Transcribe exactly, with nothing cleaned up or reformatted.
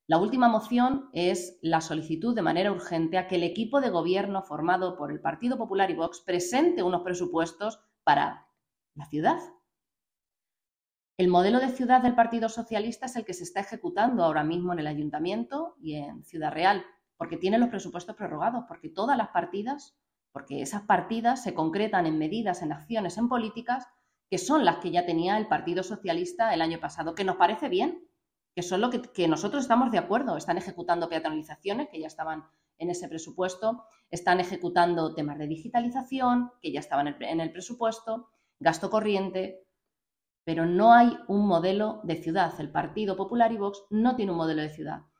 La última moción es la solicitud de manera urgente a que el equipo de gobierno formado por el Partido Popular y Vox presente unos presupuestos para la ciudad. El modelo de ciudad del Partido Socialista es el que se está ejecutando ahora mismo en el Ayuntamiento y en Ciudad Real, porque tiene los presupuestos prorrogados, porque todas las partidas, porque esas partidas se concretan en medidas, en acciones, en políticas, que son las que ya tenía el Partido Socialista el año pasado, que nos parece bien, que son lo que, que nosotros estamos de acuerdo. Están ejecutando peatonalizaciones, que ya estaban en ese presupuesto, están ejecutando temas de digitalización, que ya estaban en el, en el presupuesto, gasto corriente, pero no hay un modelo de ciudad. El Partido Popular y Vox no tiene un modelo de ciudad.